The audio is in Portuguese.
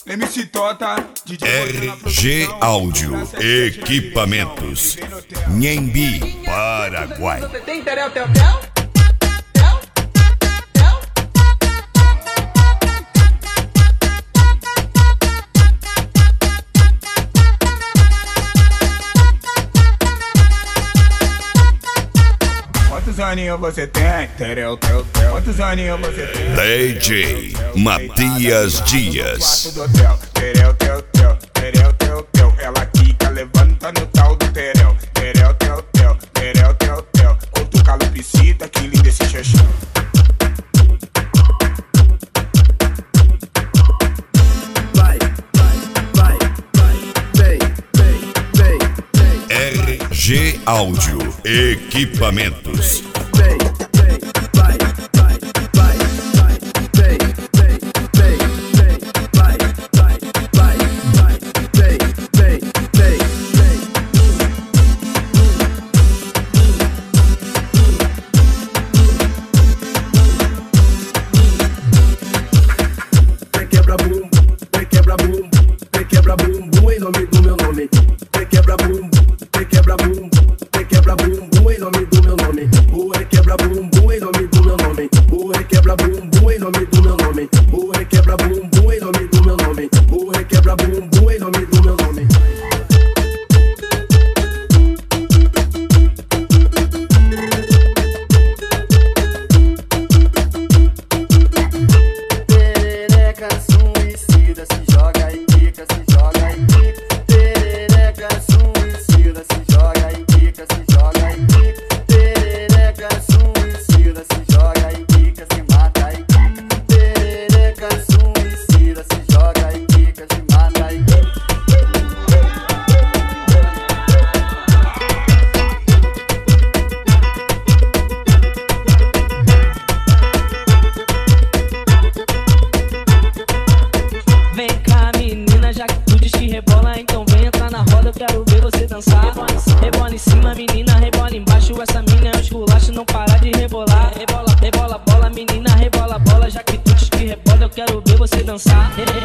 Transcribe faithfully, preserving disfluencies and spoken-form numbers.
M C Tota, D J R G Áudio Equipamentos, Nhembi, Paraguai. Você tem terel, tel, tel? Quantos aninhos você tem? Terel, tel, tel. Quantos aninhos você tem? D J Matias Dias. Terel, tel, tel. Terel, tel, tel. Ela quica, levanta no tal do terel. Terel, tel, tel. Terel, tel, tel. Outro calopsita, que lindo esse xaxão. Vai, vai, vai, vai, vem, vem, vem, vem. R G Áudio Equipamentos. Vem, vem, vai, vai, vai, vai, vem, vem, vem, vem, vai, vai, vai, vai, vem, vem, vem, vem. Vem quebra bumbo, vem quebra bumbo, vem quebra bumbo em nome do meu nome. Vem quebra bumbo, vem quebra bumbo, vem quebra bumbo em nome do meu nome. O rei quebra bumbu em nome do meu nome. O rei quebra bumbu em nome do meu nome. O rei quebra bumbu em nome do meu nome. O rei quebra bumbu em nome do meu nome. Perereca suicida, se joga e quica, se joga e quica. Perereca suicida, se joga e quica, se joga e quica. Perereca suicida, se joga e quica, se mata e quica. Perereca suicida, se joga e quica, se mata e quica. Vem cá, menina, já que tu diz que rebola, então vem entrar na roda, eu quero ver você dançar. Rebola em cima, menina, rebola embaixo, essa mina é um esculacho, não para de rebolar. Rebola, rebola, bola, menina, rebola, bola, já que tu diz que rebola, eu quero ver você dançar.